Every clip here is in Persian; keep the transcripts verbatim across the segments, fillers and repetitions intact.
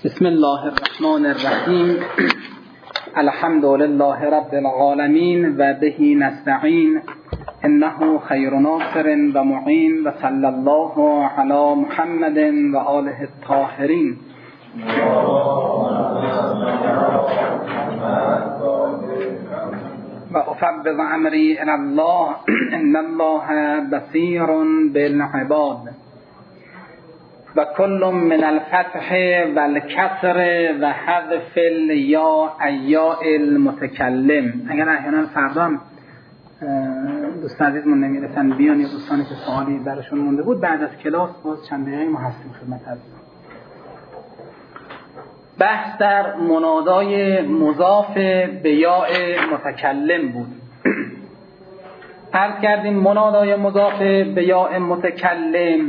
بسم الله الرحمن الرحیم. الحمد لله رب العالمین و به نستعین، انه خیر ناصر و معین، و صلی الله علی محمد و آله الطاهرین. و افوض امری الی الله ان الله بصیر بالعباد. و کل من الفتح و الکسر و حذف الیا ایاء المتکلم. اگر احیانا فردا هم دوستان عزیزمون نمیرسن بیان، یا دوستانی که سوالی برشون مونده بود بعد از کلاس باز چند دقیقه ما هستیم خدمت عزیزان. بحث در منادای مضاف به یاء متکلم بود. عرض کردیم منادای مضاف به یاء متکلم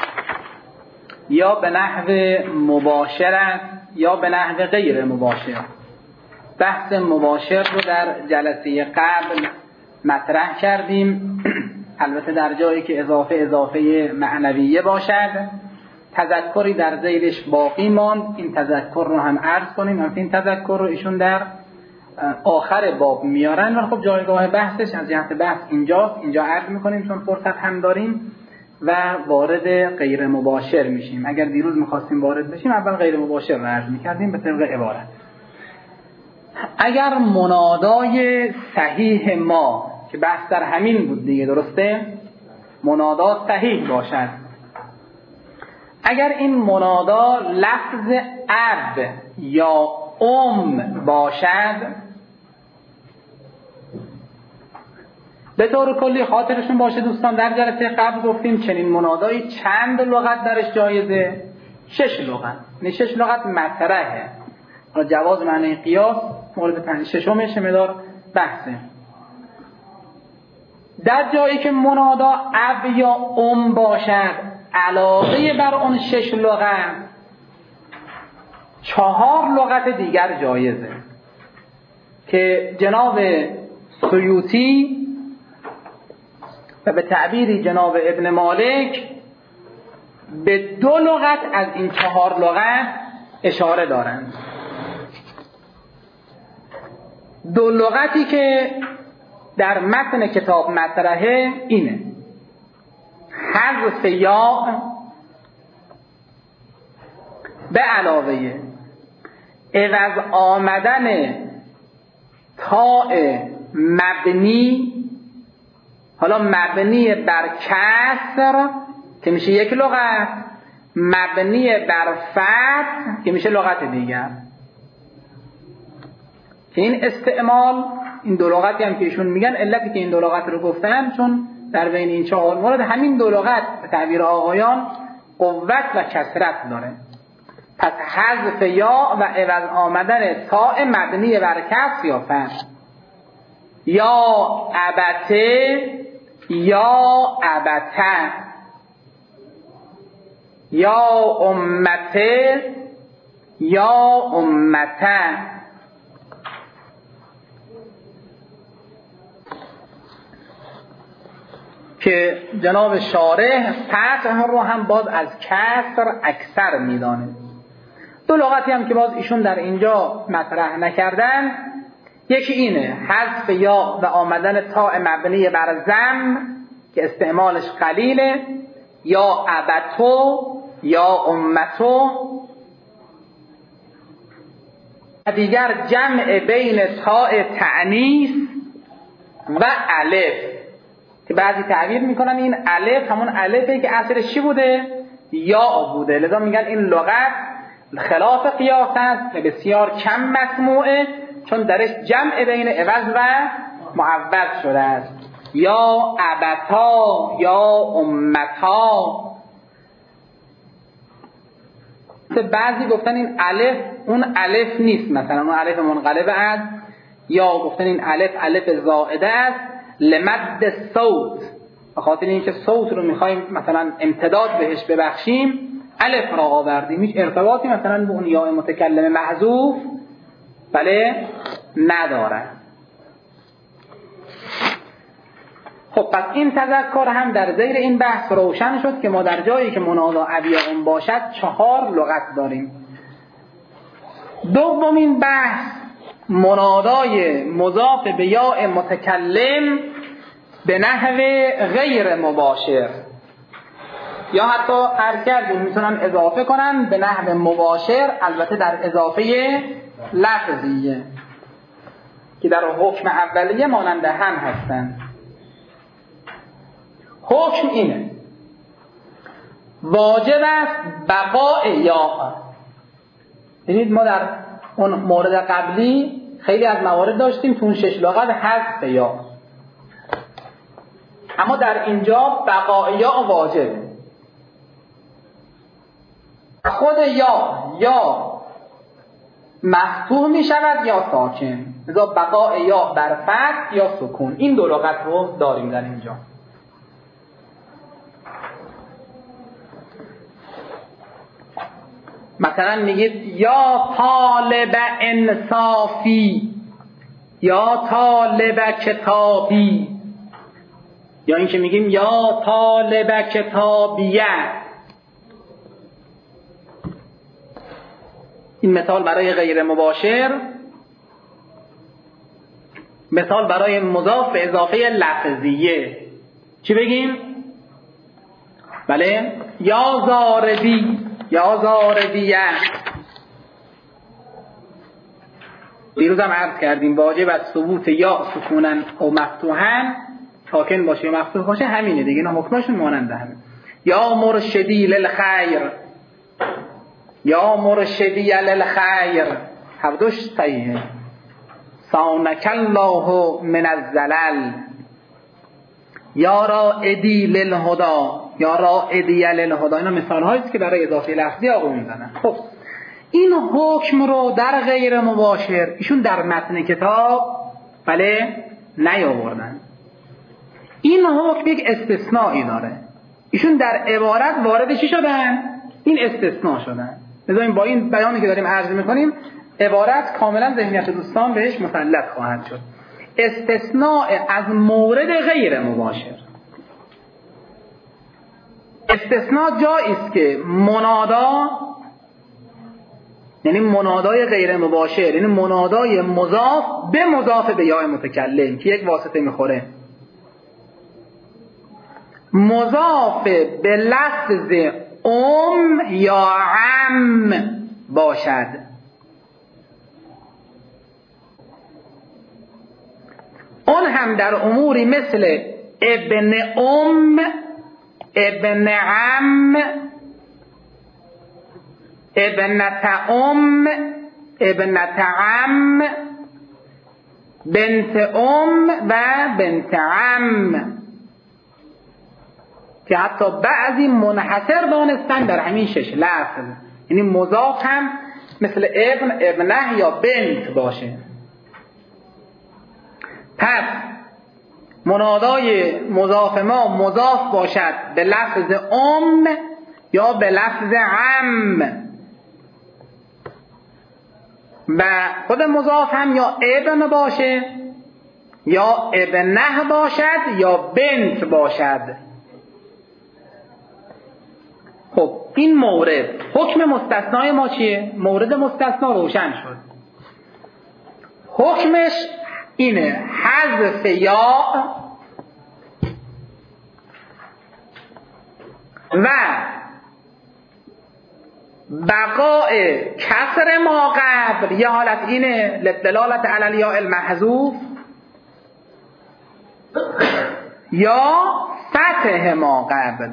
یا به نحو مباشر است یا به نحو غیر مباشر. بحث مباشر رو در جلسه قبل مطرح کردیم، البته در جایی که اضافه اضافه معنویه باشد. تذکری در ذیلش باقی ماند، این تذکر رو هم عرض کنیم. هم این تذکر رو ایشون در آخر باب میارن و خب جایگاه بحثش از جهت بحث اینجاست، اینجا عرض میکنیم چون فرصت هم داریم و وارد غیر مباشر میشیم. اگر دیروز میخواستیم وارد بشیم اول غیر مباشر رو عرض میکردیم به طبق عبارت. اگر منادای صحیح ما که بحث در همین بود دیگه، درسته؟ منادا صحیح باشد. اگر این منادا لفظ اب یا ام باشد، به طور کلی خاطرشون باشه دوستان در جلسه قبل گفتیم چنین منادایی چند لغت درش جایزه؟ شش لغت. یعنی شش لغت مطرحه. جواز معنی قیاس مورد پنج ششمش مدار بحثه. در جایی که منادا اب یا ام باشد، علاوه بر اون شش لغت چهار لغت دیگر جایزه که جناب سیوطی و به تعبیری جناب ابن مالک به دو لغت از این چهار لغت اشاره دارند. دو لغتی که در متن کتاب مطرحه اینه: حذف یا به علاوه عوض آمدن تاء مبنی، حالا مبنی بر کسر که میشه یک لغت، مبنی بر فتح که میشه لغت دیگر. که این استعمال این دو لغتی هم که ایشون میگن علتی که این دو لغت رو گفتن چون در بین این چهار مورد همین دو لغت به تعبیر آقایان قوت و کثرت داره. پس حذف یا و عوض آمدن تاء مبنی بر کسر یا فتح، یا ابته یا ابته، یا امته یا امته. که جناب شارح فتح رو هم باز از کسر اکثر میدانه. دو لغتی هم که باز ایشون در اینجا مطرح نکردن، یکی اینه حذف یا و آمدن تاء مبنی بر ضم که استعمالش قلیله، یا ابتو یا امتو. دیگر جمع بین تاء تأنیث و الف که بعضی تعبیر میکنن این الف همون الفه که اصلش چی بوده؟ یا بوده، لذا میگن این لغت خلاف قیاس است و بسیار کم مسموعه چون درش جمع بین عوض و معوض شده است. یا ابتا یا امتا. بعضی گفتن این الف اون الف نیست، مثلا اون الف منقلب است، یا گفتن این الف الف زائده است لمد صوت، به خاطر اینکه صوت رو میخوایم مثلا امتداد بهش ببخشیم الف را آوردیم. هیچ ارتباطی مثلا به اون یا متکلم محذوف بله نداره. خب پس این تذکر هم در زیر این بحث روشن شد که ما در جایی که منادا ابی یا ام باشد چهار لغت داریم. دومین بحث منادای مضاف به یاء متکلم به نحو غیر مباشر، یا حتی هر کردیم میتونن اضافه کنن به نحو مباشر، البته در اضافه لفظیه که در حکم اولیه مانند هم هستن. حکم اینه: واجب است بقاء یا. ببینید ما در اون مورد قبلی خیلی از موارد داشتیم تو اون شش لغت حذف یا، اما در اینجا بقاء یا واجبه. خود یا یا مفتوح می شود یا ساکن، لذا بقاء یا بر فتح یا سکون. این دو لغت رو داریم در اینجا. مثلا میگید یا طالب انصافی، یا طالب کتابی، یا این که میگیم یا طالب کتابیه. این مثال برای غیر مباشر، مثال برای مضاف به اضافه لفظیه. چی بگیم؟ بله، یا زاردی، یا زاردیه. دیروز هم عرض کردیم واجب از ثبوت یا سکونن و مفتوحن، ساکن باشه یا مفتوح باشه همینه دیگه، اینا حکمشون مانند همه. یا مرشدی للخیر، یا مرشدی للخیر، هر دوش صحیحه. سانک الله من الزلل، یا رائدی للهدا، یا رائدی للهدا. اینا مثال هاییست که برای اضافه لفظی آقا میزنن. خب این حکم رو در غیر مباشر ایشون در متن کتاب بله نیاوردن. این حکم یک استثنایی داره، ایشون در عبارت وارد چی شدن؟ این استثناء شدن. لذا با این بیانی که داریم عرض میکنیم عبارت کاملا ذهنیت دوستان بهش مسلط خواهد شد. استثناء از مورد غیر مباشر. استثناء جایی است که منادا، یعنی منادای غیر مباشر، یعنی منادای مضاف به مضاف به یاء متکلم که یک واسطه میخوره، مضاف به لفظ ام یا عم باشد. اون هم در اموری مثل ابن ام، ابن عم، ابنت ام، ابنت عم، بنت ام و بنت عم، که حتی بعضی منحصر دانستن در همین شش لفظ، یعنی مضاف هم مثل ابن، ابنه یا بنت باشه. پس منادای مضاف ما مضاف باشد به لفظ ام یا به لفظ عم، و خود مضاف هم یا ابن باشه یا ابنه باشد یا بنت باشد. خب این مورد حکم مستثنای ما چیه؟ مورد مستثنا روشن شد. حکمش اینه حذف یا و بقاء کسر ما قبل، یه حالت اینه لدلالت علی الیاء المحذوف، یا فتح ما قبل.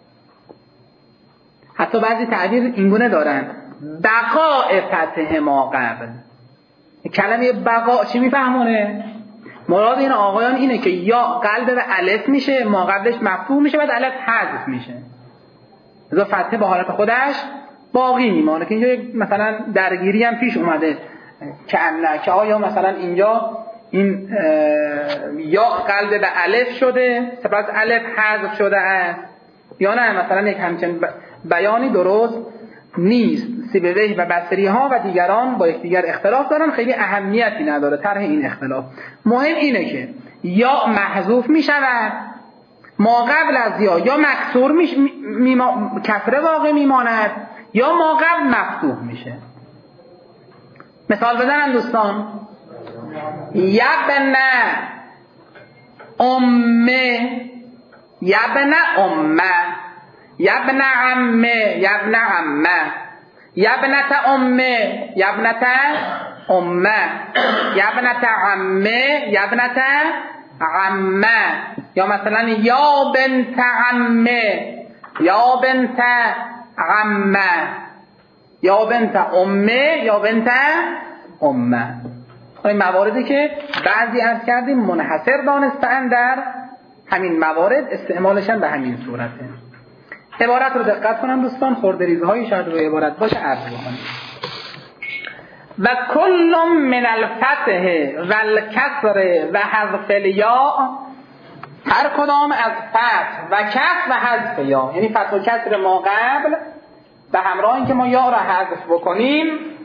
حتی بعضی تعبیر اینگونه دارن بقاء فتح ما قبل. کلمه بقاء چی میفهمونه؟ مراد این آقایان اینه که یا قلب به الف میشه، ما قبلش مفتوح میشه، بعد الف حذف میشه، لذا فتحه با حالت خودش باقی میمانه. که اینجا مثلا درگیری هم پیش اومده که امنه که آیا مثلا اینجا این یا قلب به الف شده سپس الف حذف شده است یا نه، مثلا یک همچین بیانی درست نیست. سیبویه و بصری ها و دیگران با یکدیگر اختلاف دارن، خیلی اهمیتی نداره طرح این اختلاف. مهم اینه که یا محذوف می شود، ما قبل از یا یا مکسور میش می کسره واقع میماند، یا ما قبل مفتوح میشه. مثال بزنن دوستان. یبن امه، یبن امه، یبن عمه، یبن عمه، یبنت امه، یبنت امه، یبنت عمه، یبنت عمه. یا مثلا یا بنت عمه، یا بنت عمه، یا بنت امه، یا بنت امه. این مواردی که بعضی از کردیم منحصر دانستن در همین موارد استعمالشن به همین صورته. عبارت رو دقت کنم دوستان، خردریزهایی شاید روی عبارت باشه عرض بکنم. و کل من الفتح و الکسر و حذف الیا، هر کدام از فتح و کسر و حذف یا، یعنی فتح و کسر ما قبل به همراه اینکه ما یا را حذف بکنیم،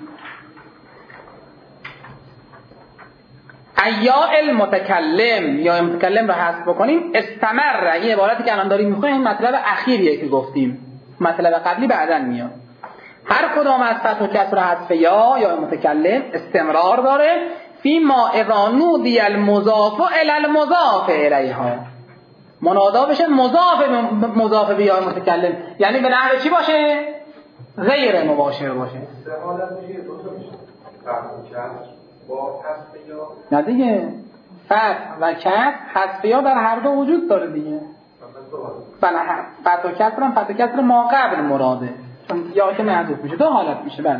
ایا المتکلم یا متکلم را حذف بکنیم، استمر. این عبارتی که الان داریم میخونیم مطلب اخیریه که گفتیم، مطلب قبلی بعداً میاد. هر کدام از فتح و کسر و حذف یا یا متکلم استمرار داره فی ما اذا نودی المضاف الی المضاف الیها، منادا بشه مضاف مضاف به یا متکلم، یعنی به نحو چی باشه؟ غیر مباشر باشه. استعمال میشه دو تا میشه، فتح و کسر با حذف یا. نه دیگه، فتح و کسر حذف یا در هر دو وجود داره دیگه. بله، فتح و کسر هم فتح و کسر ما قبل مراده، چون یا که محذوف میشه دو حالت میشه. بله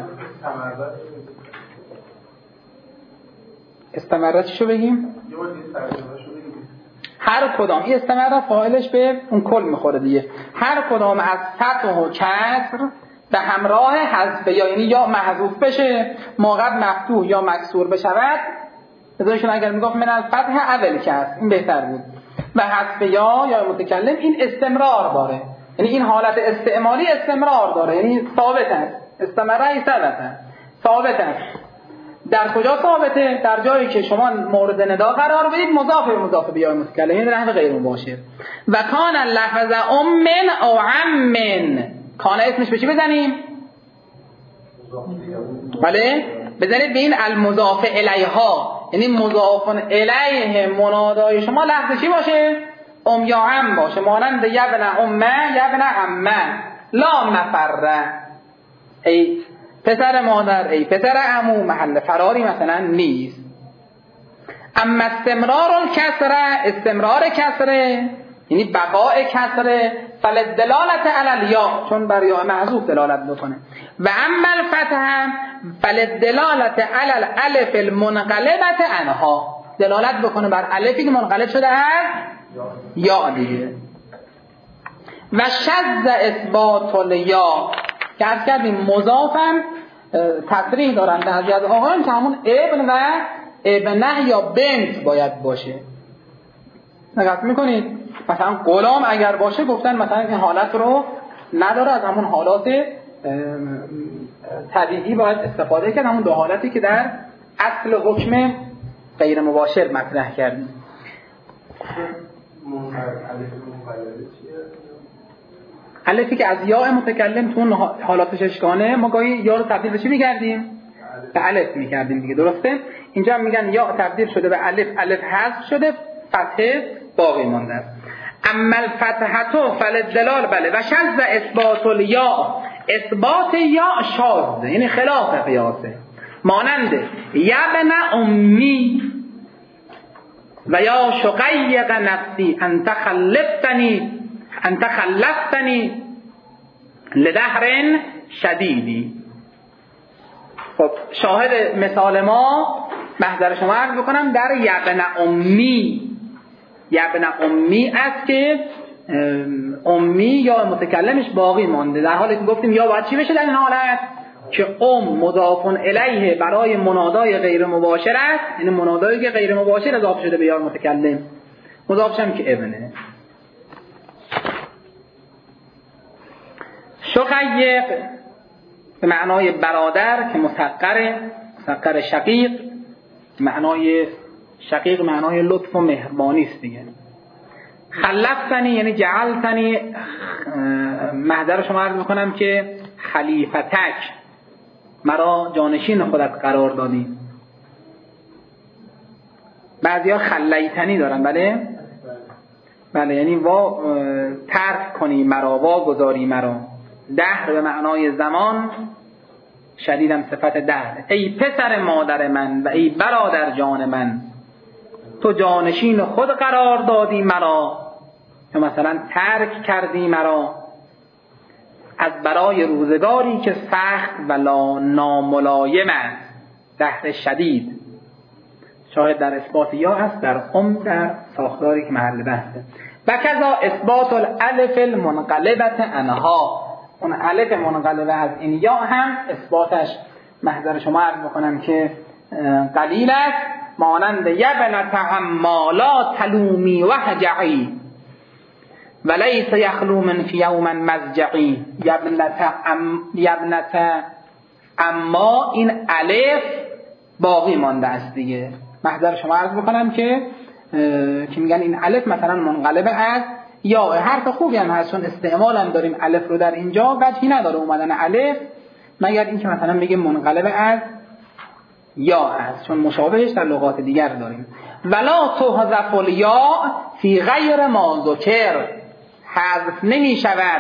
استمرار چیشو بگیم؟ هر کدام، این استمرار فاعلش به اون کل میخوره دیگه. هر کدام از فتح و کسر به همراه حذف یا، یعنی یا محذوف بشه ما قبل مفتوح یا مکسور بشود، بذارشون اگر میگفت من الفتح اول کسر این بهتر بود، و حذف یا یا متکلم این استمرار داره، یعنی این حالت استعمالی استمرار داره، یعنی ثابت است. استمراری ثابت است، ثابت است. در کجا ثابته؟ در جایی که شما مورد ندا قرار بدید مضاف به مضاف به یا متکلم، یعنی در غیر مباشر. و کان لفظ ام او عم، کان اسمش به چی بزنیم؟ بله بزنید به این المضاف الیها، یعنی مضاف الیه منادای شما لفظ چی باشه؟ ام یا عم باشه، مانند یبن امه یبن عمه، لا مفر، ای پسر مادر، ای پسر عمو، محل فراری مثلا نیست. اما استمرار الکسره، استمرار کسره یعنی بقاء کسره، فلدلالت علی الیا، چون بر یا محذوف دلالت بکنه. و اما الفتح فلدلالت علی الالف المنقلبه عنها، دلالت بکنه بر الفی که منقلب شده از یا دیگه. و شذ اثبات الیا، که از کردیم مضافم تصریح دارن بعضی از آقایان که همون ابن و ابنه یا بنت باید باشه. نگاه میکنید مثلا غلام اگر باشه گفتن مثلا این حالت رو نداره، از همون حالات طبیعی باید استفاده کرد، همون دو حالتی که در اصل حکم غیر مباشر مطرح کردیم. الفی که از یا متکلم تو حالات ششگانه ما گاهی یا رو تبدیل به چی می‌کردیم؟ به الف می‌کردیم دیگه، درسته؟ اینجا میگن یا تبدیل شده به الف، الف حذف شده، فتحه باقی مانده است. اما الفتحه فلدلال، بله، و شذ اثبات الیا، اثبات یا شاذ یعنی خلاف قیاسه، مانند یبن امی و یا شقیق نفسی انت خلفتنی انت خلفتنی لدهر شدیدی. خب شاهد مثال ما محضر شما عرض بکنم در یبن امی، یبن امی است که امی یا متکلمش باقی مانده، در حالی که گفتیم یا باید چی بشه در این حالت که ام مضاف الیه برای منادای غیر مباشر است، یعنی منادایی که غیر مباشر اضافه شده به یا متکلم، مضافش هم که ابنه. شقیق به معنای برادر که مسقره، مسقر شقیق، معنای شقیق معنای لطف و مهربانی است دیگه. خلفتنی یعنی جعلتنی، محضر شما عرض میکنم که خلیفتک، مرا جانشین خودت قرار دادی. بعضیا خلیتنی دارن، بله بله، یعنی وا ترک کنی مرا، وا گذاری مرا. دهر به معنای زمان، شدیدم صفت دهر. ای پسر مادر من و ای برادر جان من، تو جانشین خود قرار دادی مرا، یا مثلا ترک کردی مرا از برای روزگاری که سخت و لا ناملایم است، دهر شدید. شاهد در اثبات یا است در ام در ساختاری که محل بحثه. و کذا اثبات الالف المنقلبت انها، اون الف منقلبه از این یا هم اثباتش محضر شما عرض بکنم که قلیل است، مانند یبنت عمالا تلومی و هجعی ولیس یخلو من فی یوم مزجعی. یبنت ام یبنت اما این الف باقی مانده است دیگه. محضر شما عرض بکنم که که میگن این الف مثلا منقلبه از یا. حرف خوبی هم هست، چون استعمال هم داریم الف رو در اینجا، وجهی نداره اومدن الف مگر اینکه مثلا بگیم منقلبه از یا است، چون مشابهش در لغات دیگر داریم. ولا تحذف الیا فی غیر ما ذکر، حذف نمی شود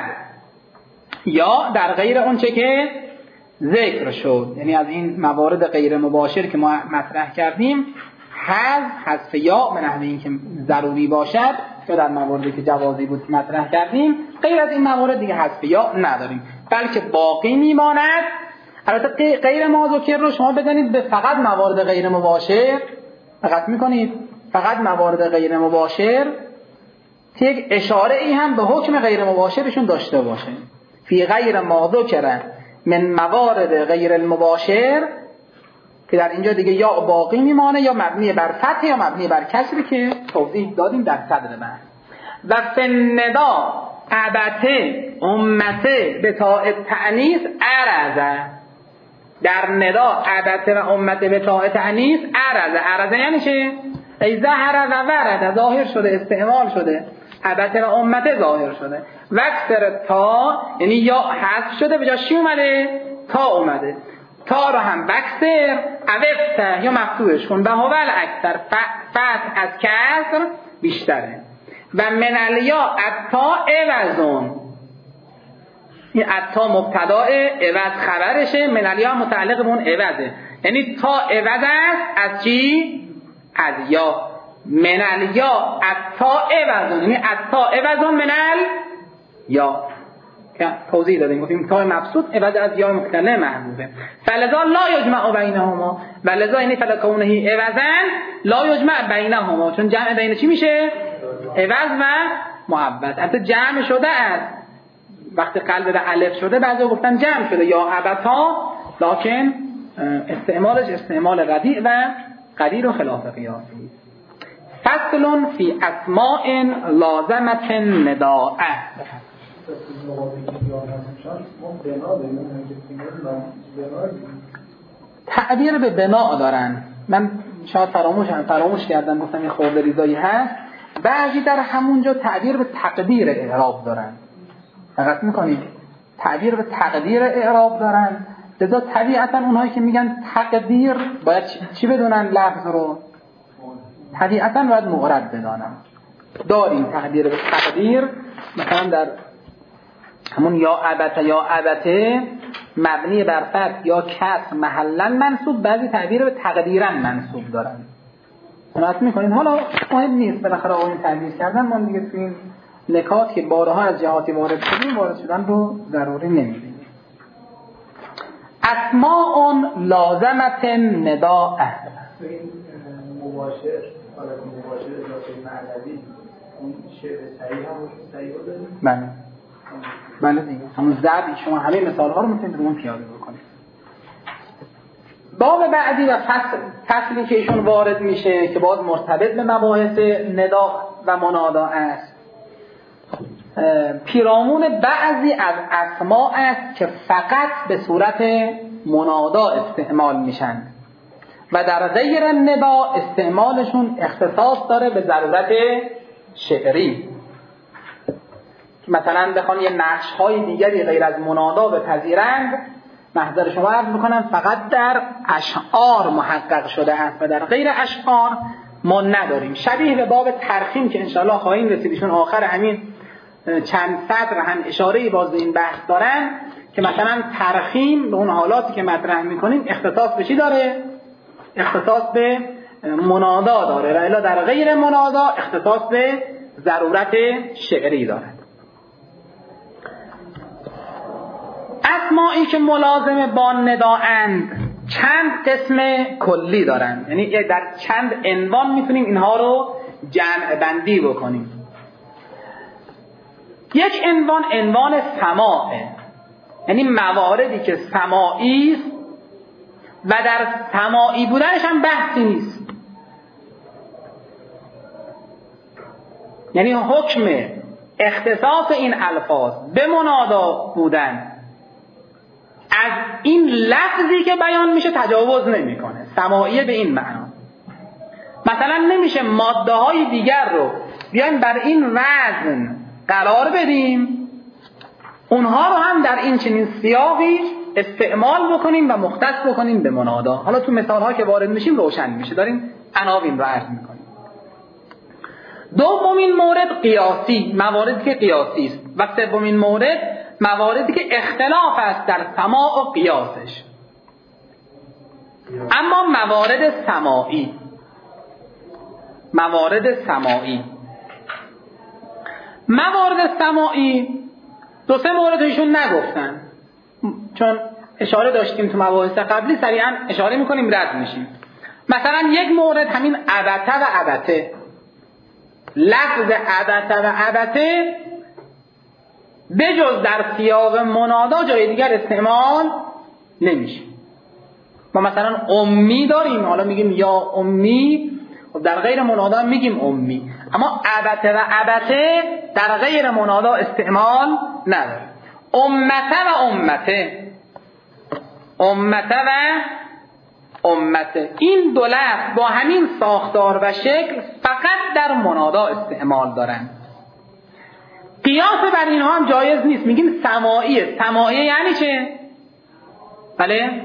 یا در غیر اون چه که ذکر شد. یعنی از این موارد غیر مباشر که ما مطرح کردیم، حذف حذف یا به نحوی اینکه ضروری باشد، یا در مواردی که جوازی بود مطرح کردیم، غیر از این موارد دیگه حذف یا نداریم، بلکه باقی میماند. البته غیر ما ذکر رو شما بزنید به فقط موارد غیر مباشر، فقط میکنید فقط موارد غیر مباشر که یک اشاره ای هم به حکم غیر مباشرشون داشته باشه. فی غیر ما ذکر من موارد غیر المباشر، که در اینجا دیگه یا باقی میمانه یا مبنی بر فتح یا مبنی بر کسری که توضیح دادیم در صدر بحث. و فندا ابته امته به تاء تأنیث عرضه، در ندا ابته و امته به تاء تأنیث عرضه. عرضه یعنی چه؟ ای ظهر و ورد، ظاهر شده، استعمال شده. ابته و امته ظاهر شده. و اکثر تا یعنی یا حذف شده، به جاش چی اومده؟ تا اومده. تا رو هم بکسر اوفته یا مفتوحش کن. و هو الاکثر، فتح از کسر بیشتره. و من الیا اتا عوضون، این اتا مبتداء، عوض خبرشه، من الیا متعلق به اون عوضه. یعنی تا عوض است از چی؟ از یا. من الیا اتا عوضون، یعنی اتا عوضون من الیا. توضیح دادیم گفتیم تا مبسوط عوض از یا متکلم محبوبه. فلذا لا یجمع بینهما، ولذا یعنی فلکونه عوضن لا یجمع بینهما، چون جمع بین چی میشه؟ عوض و محبت. البته جمع شده است وقتی قلب به الف شده، بعضی گفتن جمع شده یا ابتا، لکن استعمالش استعمال ردیع و قدیر و خلاف قیاسی. فصل فی اسماء لازمت نداء. تعبیر به بنا دارن. من شاید فراموشم فراموش کردم گفتم یه خورده ریزایی هست. بعضی در همونجا تعبیر به تقدیر اعراب دارن. دقت میکنید؟ تعبیر به تقدیر اعراب دارن. لذا طبیعتا اونهایی که میگن تقدیر باید چی بدونن؟ لفظ رو طبیعتا باید مغرب بدانم. داریم تقدیر به تقدیر، مثلا در همون یا ابته یا ابته مبنی بر فتح یا کسر محلا منصوب، بعضی تعبیر به تقدیرا منصوب دارن. سمعت میکنین؟ حالا مهم نیست، بالاخره آقایون تعبیر کردن، ما دیگه تو این نکات که بارها از جهاتی وارد شدیم وارد شدن رو ضروری نمیدیم. اسماء لازمت نداء. مباشر، حالا مباشر اضافه معنوی، اون شعر صحیح هم صحیح رو داریم؟ بله بله دیگه، همون ضرب شما همه مثال ها رو میتونید رو اون پیاده بکنید. باب بعدی و فصل فصلی که ایشون وارد میشه که باز مرتبط به مباحث ندا و منادا است، پیرامون بعضی از اسماء است که فقط به صورت منادا استعمال میشن و در غیر ندا استعمالشون اختصاص داره به ضرورت شعری. مثلا بخوان یه نقش های دیگری غیر از منادا بپذیرند، محضر شما عرض میکنم فقط در اشعار محقق شده است و در غیر اشعار ما نداریم. شبیه به باب ترخیم که انشاءالله خواهیم رسیدشون آخر همین چند سطر هم اشاره‌ای باز به این بحث دارن که مثلا ترخیم به اون حالاتی که مطرح میکنیم اختصاص به چی داره؟ اختصاص به منادا داره و الا در غیر منادا اختصاص به ضرورت شعری داره. اسمایی که ملازم با ندااند چند قسم کلی دارن، یعنی در چند عنوان میتونیم اینها رو جمع بندی بکنیم. یک عنوان عنوان سماعه، یعنی مواردی که سماعی است و در سماعی بودنش هم بحثی نیست، یعنی حکم اختصاص این الفاظ به منادا بودن از این لفظی که بیان میشه تجاوز نمیکنه. سماعیه به این معنا. مثلا نمیشه ماده های دیگر رو بیایم بر این وزن قرار بدیم، اونها رو هم در این چنین سیاقی استعمال بکنیم و مختص بکنیم به منادا. حالا تو مثال ها که وارد میشیم روشن میشه، داریم عناوین رو عرض میکنیم. دومین مورد قیاسی، مواردی که قیاسی است، و سومین مورد مواردی که اختلاف است در سماع و قیاسش. اما موارد سماعی، موارد سماعی موارد سماعی دو سه موردشون نگفتن، چون اشاره داشتیم تو مباحث قبلی، سریعا اشاره میکنیم رد میشیم. مثلا یک مورد همین عبته و عبته، لفظ عبته و عبته بجز در سیاق منادا جای دیگر استعمال نمیشه. ما مثلا امی داریم، حالا میگیم یا امی، در غیر منادا میگیم امی، اما عبته و عبته در غیر منادا استعمال نداره. امته و امته، امته و امته، این دو لفظ با همین ساختار و شکل فقط در منادا استعمال دارن. قیاس بر اینها هم جایز نیست. میگیم سماعیه. سماعیه یعنی چه؟ بله؟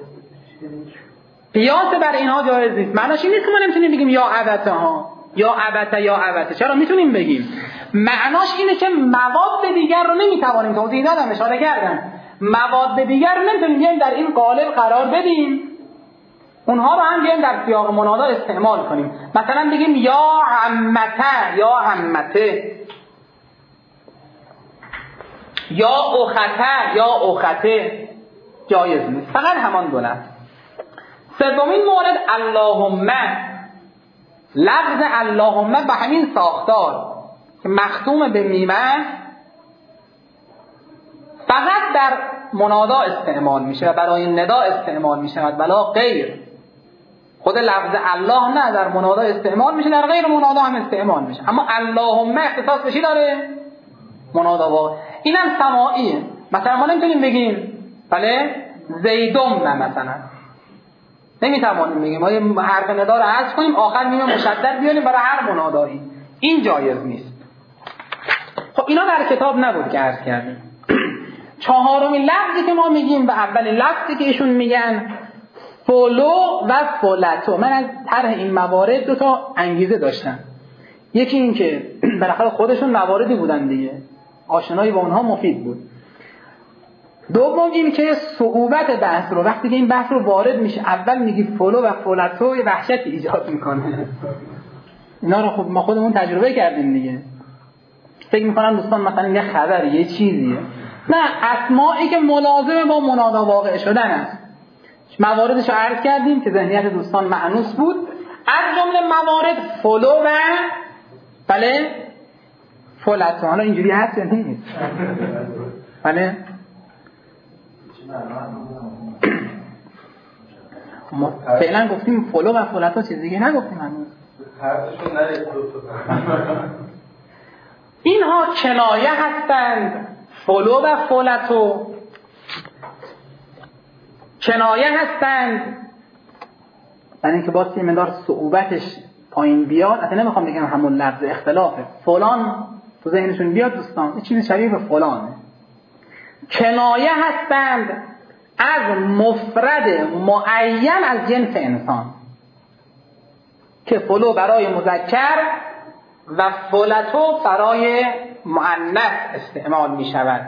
قیاس بر اینها جایز نیست. معناش این نیست که ما نمیتونیم بگیم یا عبته ها، یا عبته یا عبته. چرا میتونیم بگیم؟ معناش اینه که مواد دیگر رو نمیتوانیم، توضیح دادم، اشاره کردم، مواد دیگر رو نمیتونیم بیایم در این قالب قرار بدیم، اونها رو هم بیایم در سیاق منادا استعمال کنیم. مثلا بگیم یا عمته یا عمته، یا اخته یا اخته، جایز نیست، فقط همان دو لفظ. سومین مورد اللهم، لفظ اللهم به همین ساختار که مختوم به میمه فقط در منادا استعمال میشه و برای ندا استعمال میشه ولا غیر. خود لفظ الله نه در منادا استعمال میشه، در غیر منادا هم استعمال میشه، اما اللهم اختصاص به چی داره؟ منادا واقع. اینم سماعیه. مثلا ما نمیتونیم بگیم بله زیدم، نه مثلا نمیتوانیم بگیم ما حرف ندا رو حذف کنیم آخر میمه مشدد بیاریم برای هر منادایی، این جایز نیست. خب اینا در کتاب نبود که عرض کردیم. چهارمین لفظی که ما میگیم و اولین لفظی که ایشون میگن فلو و فلتو. من از طرح این موارد دو تا انگیزه داشتم. یکی این که بالاخره خودشون مواردی بودن دیگه، آشنایی با اونها مفید بود. دوم این که صعوبت بحث رو، وقتی که این بحث رو وارد میشه اول میگی فلو و فلتو، یه وحشت ایجاد میکنه. اینا رو خب ما خودمون تجربه کردیم دیگه. فکر میکنن دوستان مثلا یه خبر یه چیزیه، نه، اسمایی که ملازم با منادا واقع شدن است. مواردش رو عرض کردیم که ذهنیت دوستان معنوس بود. از جمله موارد فلو و بله فلتو. حالا اینجوری هست یا نیست؟ بله ما فعلا گفتیم فلو و فلتو، چیز دیگه نگفتیم هنوز. اینها کنایه هستند. فلو و فلتو کنایه هستند، برای اینکه باید یه مقدار صعوبتش پایین بیاد. اصلا نمیخوام بگم همون لفظ اختلافه، فلان تو ذهنشون بیاد دوستان، این چیزی شبیه به فلانه. کنایه هستند از مفرد معین از جنس انسان که فلو برای مذکر و فلتو برای مؤنث استعمال می شود.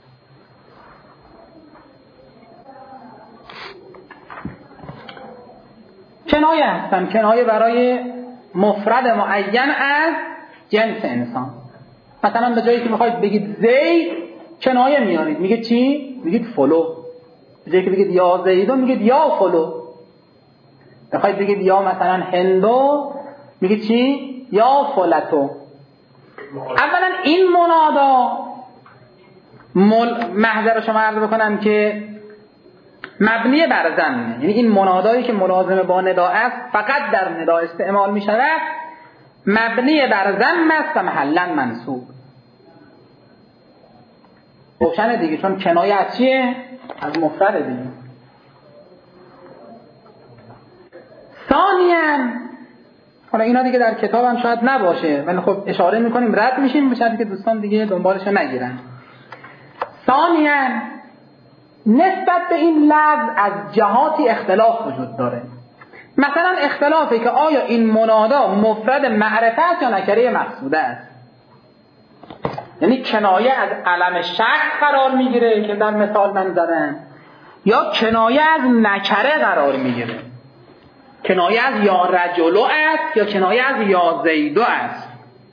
کنایه هستن، کنایه برای مفرد معین از جنس انسان. مثلا به جایی که میخواید بگید زید کنایه میارید، میگه چی؟ میگید فلو. به جایی که بگید یا زیدو میگید یا فلو. بخواید بگید یا مثلا هندو میگید چی؟ یا فلتو. اولا این منادا مل... محضر شما عرض بکنم که مبنی بر ضمه، یعنی این منادایی که ملازمه با ندا است فقط در ندا استعمال می شود، مبنی بر ضمه است و محلا منصوب. روشنه دیگه، چون کنایه از چیه؟ از مفرد دیگه. ثانیاً حالا اینا دیگه در کتاب هم شاید نباشه ولی خب اشاره میکنیم رد میشیم به شرطی که دوستان دیگه دنبالش نگیرن. ثانیاً نسبت به این لفظ از جهاتی اختلاف وجود داره. مثلا اختلافی که آیا این منادا مفرد معرفه است یا نکره مقصوده است. یعنی کنایه از علم شخص قرار میگیره که در مثال من دارم، یا کنایه از نکره قرار میگیره. کنایه از یا رجلو است یا کنایه از یا زیدو است.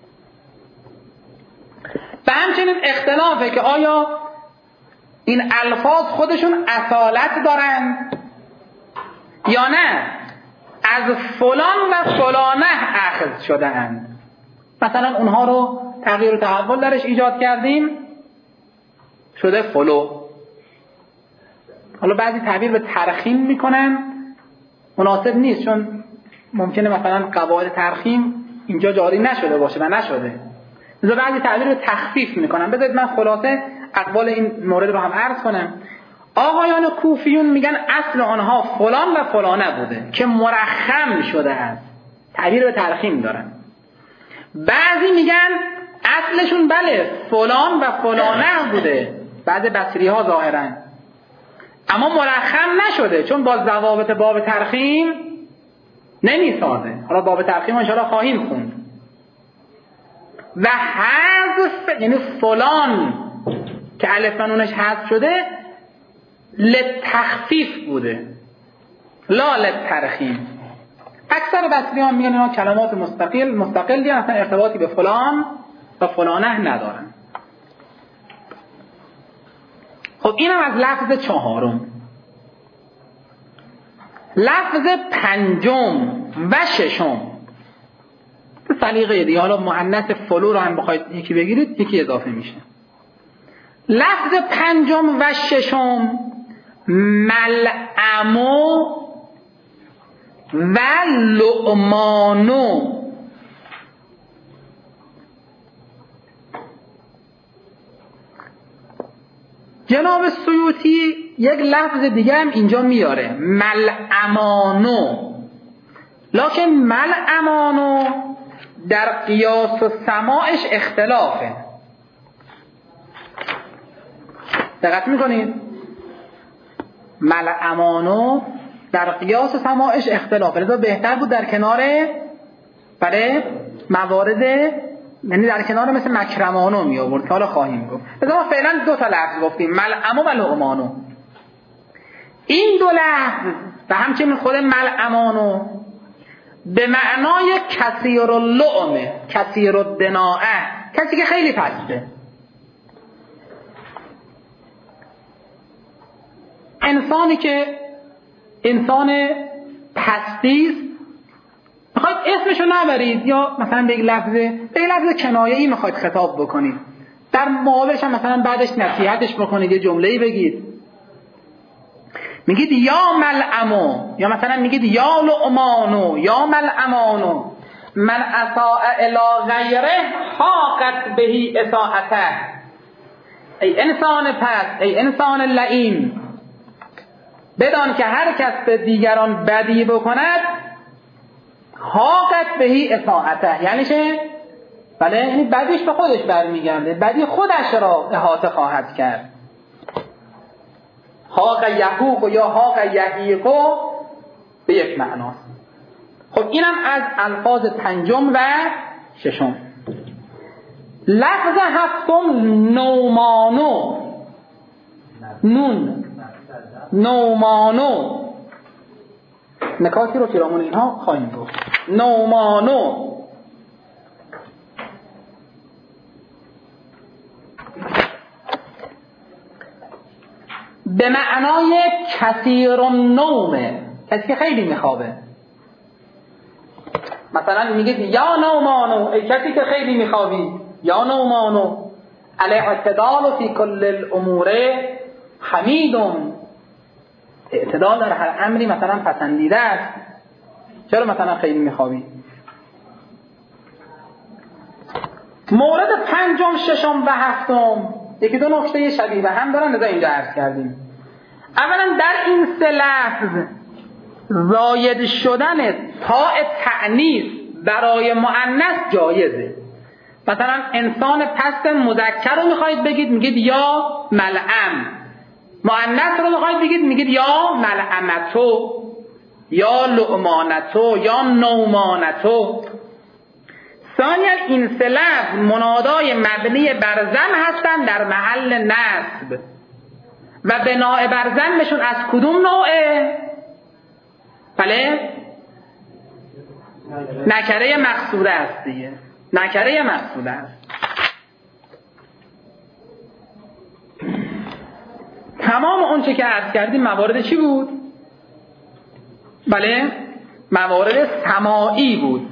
و همچنین اختلافه که آیا این الفاظ خودشون اصالت دارن یا نه، از فلان و فلانه اخذ شده اند. مثلا اونها رو تغییر و تحول درش ایجاد کردیم شده فلو. حالا بعضی تعبیر به ترخیم میکنن، مناسب نیست چون ممکنه مثلا قواعد ترخیم اینجا جاری نشده باشه و نشده، لذا بعضی تعبیر به تخفیف میکنن. بذارید من خلاصه اقوال این مورد رو هم عرض کنم. آقایان کوفیون میگن اصل آنها فلان و فلانه بوده که مرخم شده است، تعبیر به ترخیم دارن. بعضی میگن اصلشون بله فلان و فلانه بوده، بعض بصری ها ظاهرا، اما مرخم نشده چون با ضوابط باب ترخیم نمیسازه. حالا باب ترخیم انشاءالله خواهیم خوند. و حذف یعنی فلان که الف و نونش حذف شده لتخفیف بوده لا لترخیم. اکثر بصریان میگن اینا کلمات مستقل مستقلی اصلا ارتباطی به فلان و فلانه ندارن. خب اینم از لفظ چهارم. لفظ پنجم و ششم سلیقه دیگه، حالا مؤنث فلو رو هم بخواید یکی بگیرید یکی اضافه میشه. لفظ پنجم و ششم ملعمو و لعمانو. جناب سیوطی یک لفظ دیگه هم اینجا میاره، ملعمانو. لکن ملعمانو در قیاس و سماعش اختلافه. دقت میکنید؟ ملعمانو در قیاس و سماعش اختلافه، لذا بهتر بود در کنار برای موارد، یعنی در کنار مثل مکرمانو می آورد که حالا خواهیم گفت. لذا ما فعلا دو تا لفظ گفتیم، ملعمو و لعمانو. این دو لفظ و همچنین خود ملعمانو به معنای کثیر اللعم، کثیر الدناعه، کسی که خیلی پسته. انسانی که انسان پستیست میخواید اسمشو نبرید یا مثلا به یک لفظه به یک لفظ کنایه‌ای میخواید خطاب بکنید، در مقابلش هم مثلا بعدش نصیحتش بکنید، یه جمله‌ای بگید، میگید یا ملعمو، یا مثلا میگید یا لعمانو یا ملعمانو، من اساء الی غیره حاقت بهی اساءته. ای انسان پست، ای انسان لعین، بدان که هر کس به دیگران بدی بکند حاقت بهی اساءته، یعنی چه؟ بله، یعنی بدیش به خودش برمیگرده، بدی خودش را احاطه خواهد کرد. حاق یحوق و یا حاق یحیق به یک معناست. خب اینم از الفاظ پنجم و ششم. لفظ هفتم نومانو، نون نومانو، نکاتی رو پیرامون اینها خواهیم گفت. نومانو به معنای کثیر النومه، کسی که خیلی میخوابه. مثلا میگید یا نومانو، ای کسی که خیلی میخوابی، یا نومانو الاعتدال فی کل الامور حمیدون، اعتدال در هر امری مثلا پسندیده است. چرا مثلا خیلی میخوابی؟ مورد پنجم، ششم و هفتم یکی دو نکته شبیه به هم دارن، لذا اینجا عرض کردیم. اولا در این سه لفظ زاید شدن تاء تأنیث برای مؤنث جایزه. مثلا انسان پست مذکر رو میخواید بگید میگید یا ملعم، مؤنث رو میخواید بگید میگید یا ملعمتو یا لعمانتو یا نومانتو. ثانیا این سه لفظ منادای مبنی بر ضم هستند در محل نصب و بناء بر ضمشون از کدوم نوعه؟ بله نکره مقصوره است دیگه، نکره مقصوره است. تمام اون چه که عرض کردیم موارد چی بود؟ بله موارد سماعی بود،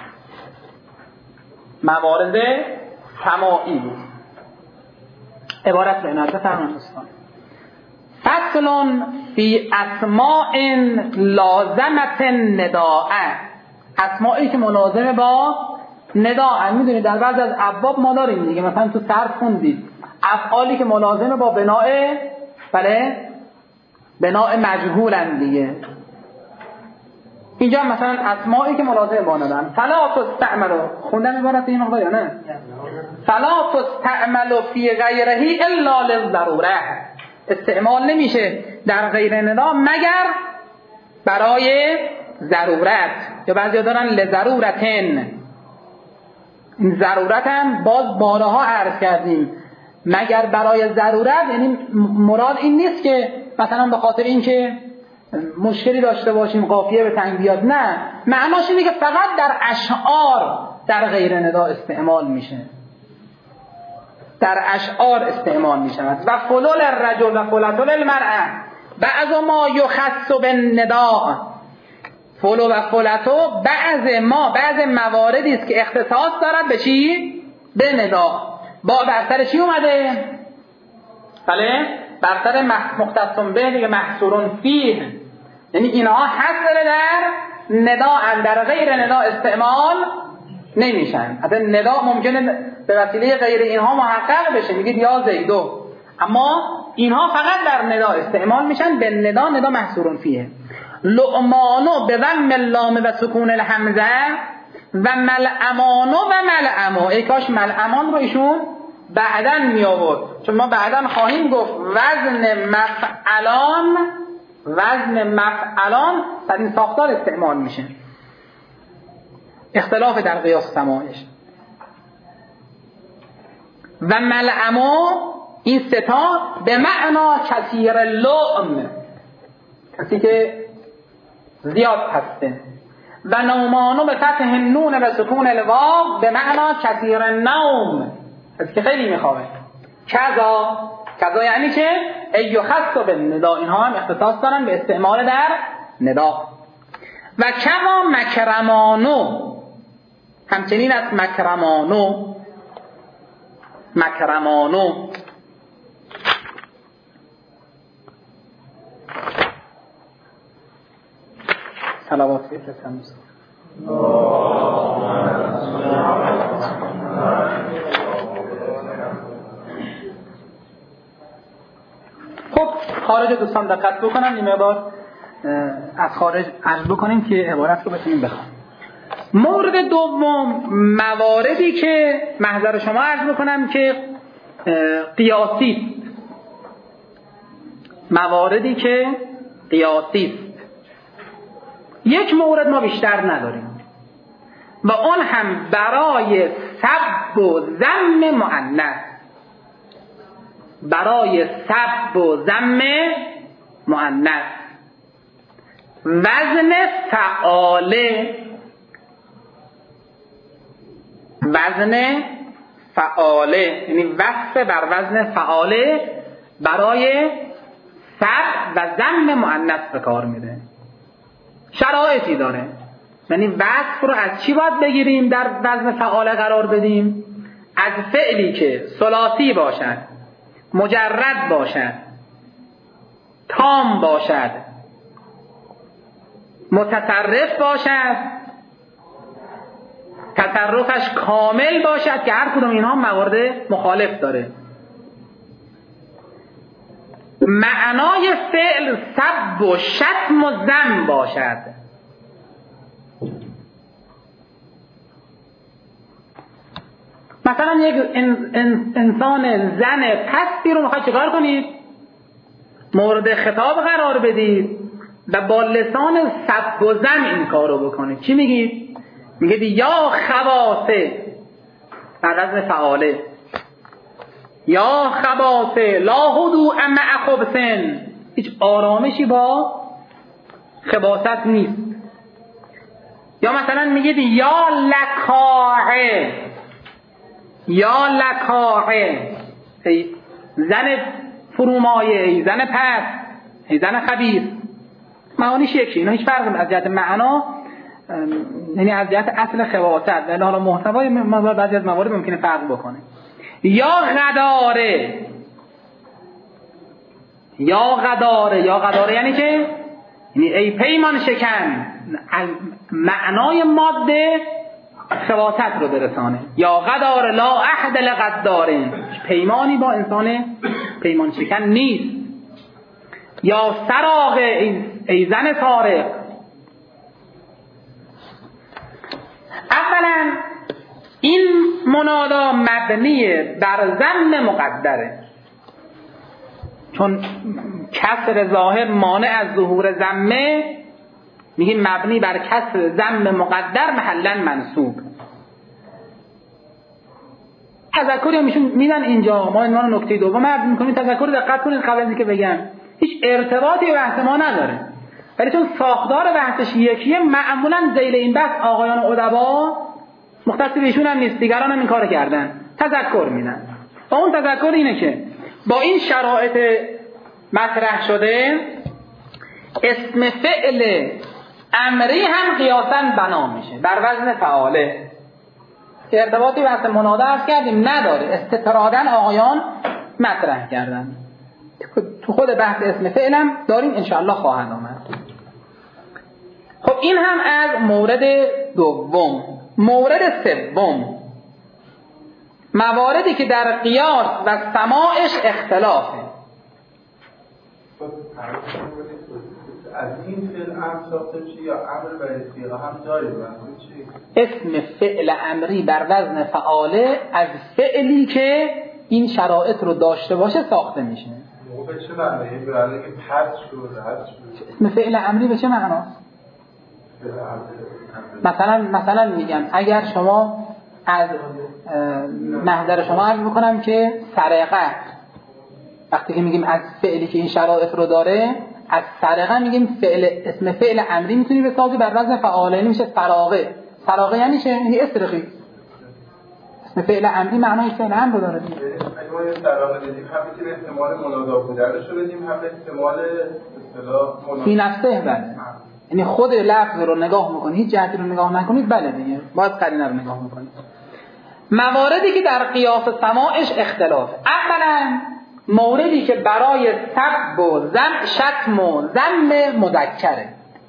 موارد سماعی بود. عبارت رو عنایت بفرمایید دوستان. فصل فی اسماء لازمت نداء، اسمائی که ملازمه با نداء. میدونید در بعض از ابواب ما داریم دیگه، مثلا تو صرف خوندید افعالی که ملازمه با بناء، بله بناء مجهولن دیگه. اینجا مثلا اسمائی که ملازمه با نداء. فلا تستعمل، خوندن عبارت این مقدار یا نه؟ فلا تستعمل فی غیره الا للضروره، استعمال نمیشه در غیر ندا مگر برای ضرورت، یا بعضی دارن لضرورتن. این ضرورت هم باز بالاها عرض کردیم، مگر برای ضرورت، یعنی مراد این نیست که مثلا به خاطر این که مشکلی داشته باشیم قافیه به تنگ بیاد، نه، معناش اینه که فقط در اشعار در غیر ندا استعمال میشه، در اشعار استعمال می شود. و فلول الرجل و فلول المرأه بعض ما یخص بالنداء، فلو و فلتو بعض ما بعض مواردی است که اختصاص دارد به چی؟ به ندا. با برتر چی اومده؟ بله برتر مختص به دیگه، محصور فیه، یعنی اینها حصر در ندا، در غیر ندا استعمال نمیشن. حتی ندا ممکنه به وسیله غیر اینها محقق بشه، میگید یا زیدو، اما اینها فقط در ندا استعمال میشن، به ندا، ندا محصور فیه. لعمانو به ضم اللام و سکون الحمزه و ملعمانو و ملعمو. ای کاش ملعمان رو ایشون بعدن می آورد، چون ما بعدن خواهیم گفت وزن مفعلان، وزن مفعلان در این ساختار استعمال میشه. اختلاف در قیاس سماعش. و ملعمو این ستا به معنا کثیر لعم، کسی که زیاد هسته. و نومانو به فتح نون و سکون الواو به معنا کثیر نوم، کسی که خیلی میخوابه. کذا، کذا یعنی چه؟ ایو خصو به ندا، اینها هم اختصاص دارن به استعمال در ندا. و کما مکرمانو، همچنین از مکرمانو، مکرمانو صلوات بفرستم. خب خارج دوستان دقت بکنم، نیمه بار از خارج عرض بکنیم که عبارت رو بتونیم بخونیم. مورد دوم، مواردی که محضر شما عرض بکنم که قیاسی، مواردی که قیاسی است. یک مورد ما بیشتر نداریم و اون هم برای سب و ذم مؤنث. برای سب و ذم مؤنث وزن فعاله، وزن فعاله یعنی وصف بر وزن فعاله برای سب و ذم مؤنث به کار میره. شرایطی داره، یعنی وصف رو از چی باید بگیریم در وزن فعاله قرار بدیم؟ از فعلی که ثلاثی باشد، مجرد باشد، تام باشد، متصرف باشد، تصرفش کامل باشد که هر کدوم اینها موارد مخالف داره. معنای فعل سب و شتم و ذم باشد. مثلا یک انسان زن پستی رو میخواید چیکار کنید؟ مورد خطاب قرار بدید و با لسان سب و ذم این کار رو بکنید. چی میگید؟ میگید یا خباثه بر وزن فعاله، یا خباثه لا هدوء مع خبثن، هیچ آرامشی با خباثت نیست. یا مثلا میگید یا لکاعه، یا لکاعه ای زن فرومایه، ای زن پس، ای زن خبیث. معانیش یکی، اینا هیچ فرقی از جهت معنا، یعنی از جهت اصل خباثت، ولی حالا محتوای بعضی از موارد ممکنه فرق بکنه. یا غداره، یا غداره، یا غداره یعنی که یعنی ای پیمان شکن، معنای ماده خباثت رو برسانه. یا غداره لا احد لغدارین، پیمانی با انسان پیمان شکن نیست. یا سراغ، ای زن سارق. اولا این منادا مبنی بر ضم مقدره، چون کسر ظاهر مانع از ظهور ضمه، میگیم مبنی بر کسر ضم مقدر محلا منصوب. تذکری میشون میدن اینجا، ما عنوان نکته دوم عرض میکنیم، تذکر دقت کنید قبل از اینکه بگم. هیچ ارتباطی به بحث ما نداره، ولی چون ساختار بحثش یکیه، معمولا ذیل این بحث آقایان ادبا مختص بهشون هم نیست، دیگران هم این کار کردن، تذکر میدن. و اون تذکر اینه که با این شرایط مطرح شده اسم فعل امری هم قیاساً بنا میشه بر وزن فعاله. ارتباطی بحث منادا عرض کردیم نداره، استطراداً آقایان مطرح کردن. تو خود بحث اسم فعلم داریم انشاءالله خواهد آمد. خب این هم از مورد دوم. مورد سوم، مواردی که در قیاس و سماعش اختلافه. از این فعل امر ساخته میشه یا امر برای صیغه هم داریم؟ اسم فعل امری بر وزن فعاله از فعلی که این شرایط رو داشته باشه ساخته میشه. به چه معنی؟ برای که پس شد، حذف شد. اسم فعل امری به چه معناست؟ مثلا مثلا میگم اگر شما از محضر شما عرض بکنم که سرقه، وقتی که میگیم از فعلی که این شرایط رو داره، از سرقه میگیم فعل اسم فعل امری میتونی بسازی بر وزن فعاله، میشه سراقه. سراقه یعنی چه؟ یعنی اسرقی. اسم فعل امری معنای فعل امر داره. اگه ما یه سراقه بدیم هم میتونیم احتمال منادا بودنش رو بدیم، هم احتمال اصطلاح منادا فی نفسه. بله، یعنی خود لفظ رو نگاه میکنید، هیچ جهتی رو نگاه نکنید، بله دیگه باید قرینه رو نگاه میکنید. مواردی که در قیاس سماعش اختلاف، اولا موردی که برای سب و ذم، شتم و ذم مذکره.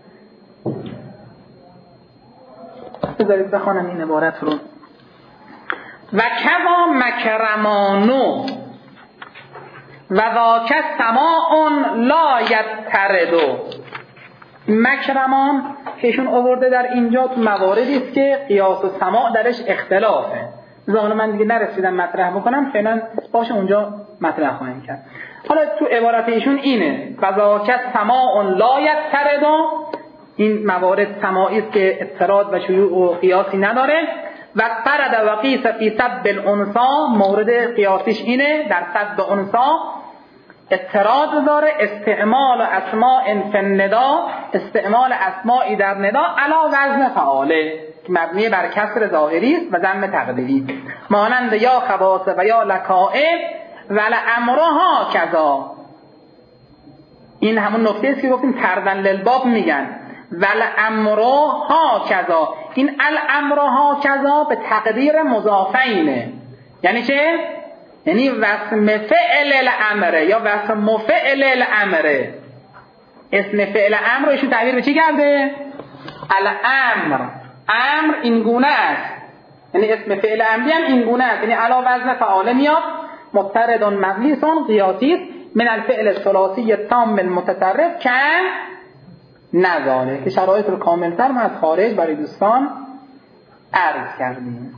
بذارید بخونم این عبارت رو. و کذا مکرمانو و ذاک سماع لا یتردو. مکرمان که ایشون آورده در اینجا تو مواردی است که قیاس و سماع درش اختلافه. زمان من دیگه نرسیدم مطرح بکنم، فعلا باشه اونجا مطرح خواهیم کرد. حالا تو عبارت ایشون اینه فذاک سماع لا یضطرد، این موارد سماعی است که اضطراد و شیوع و قیاسی نداره. و فرد و قیس فی سب الانثی، مورد قیاسیش اینه در سب انثی اضطراد داره. استعمال اسماء فی الندا، استعمال اسمائی در ندا علا وزن فعاله که مبنی بر کسر ظاهری است و ضم تقدیری، مانند یا خواص و یا لکائب ول امرها کذا. این همون نکته است که گفتیم تردن للباب میگن ول امرها کذا. این الامرها کذا به تقدیر مضافینه. یعنی چه؟ یعنی وسم فعل الامره یا وسم مفعل الامره. اسم فعل امر ایشون تعبیر به چی کرده؟ الامر. امر این گونه است، یعنی اسم فعل امری هم این گونه است، یعنی علا وزن فعال میاد. مضطرد مبنی قیاسی است من الفعل الثلاثی التام المتصرف کن نزاله، که شرایط رو کاملتر ما از خارج برای دوستان عرض کردیم.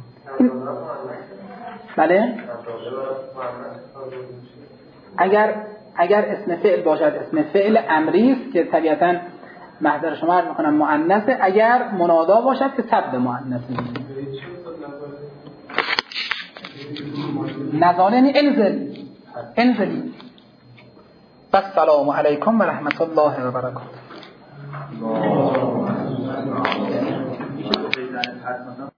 بله؟ اگر اگر اسم فعل باشد اسم فعل امری است که طبیعتاً محضر شما عرض میکنم مؤنثه، اگر منادا باشد که سبد مؤنثه. نزاله یعنی انزل انزلی. السلام علیکم و رحمت الله و برکاته.